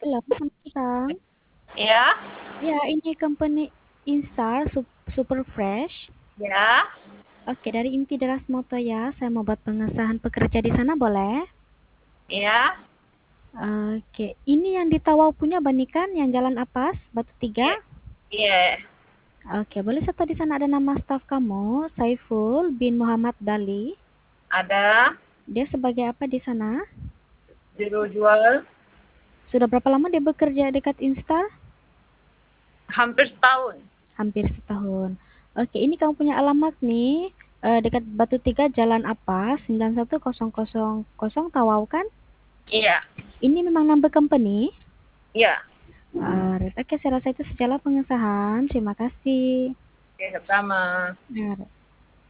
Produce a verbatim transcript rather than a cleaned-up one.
Halo, selamat petang. Ya, Ya, ini company Instar Sup- Super Fresh. ya, Oke, dari Inti Deras Moto ya. Saya mau buat pengesahan pekerja di sana, boleh? ya, Oke, ini yang di Tawau punya Banikan, yang Jalan Apas, Batu Tiga. iya, iya, Oke, boleh satu di sana ada nama staf kamu, Saiful bin Muhammad Dali. ada Dia sebagai apa di sana? juru jual Sudah berapa lama dia bekerja dekat Instar? hampir setahun. Hampir setahun. Oke, ini kamu punya alamat nih, eh, dekat Batu Tiga, Jalan apa? sembilan satu nol nol nol Tawau kan? Iya, Ini memang number company. iya, Eh, oke, saya rasa itu sejalan pengesahan. Terima kasih. oke, sama. Nah,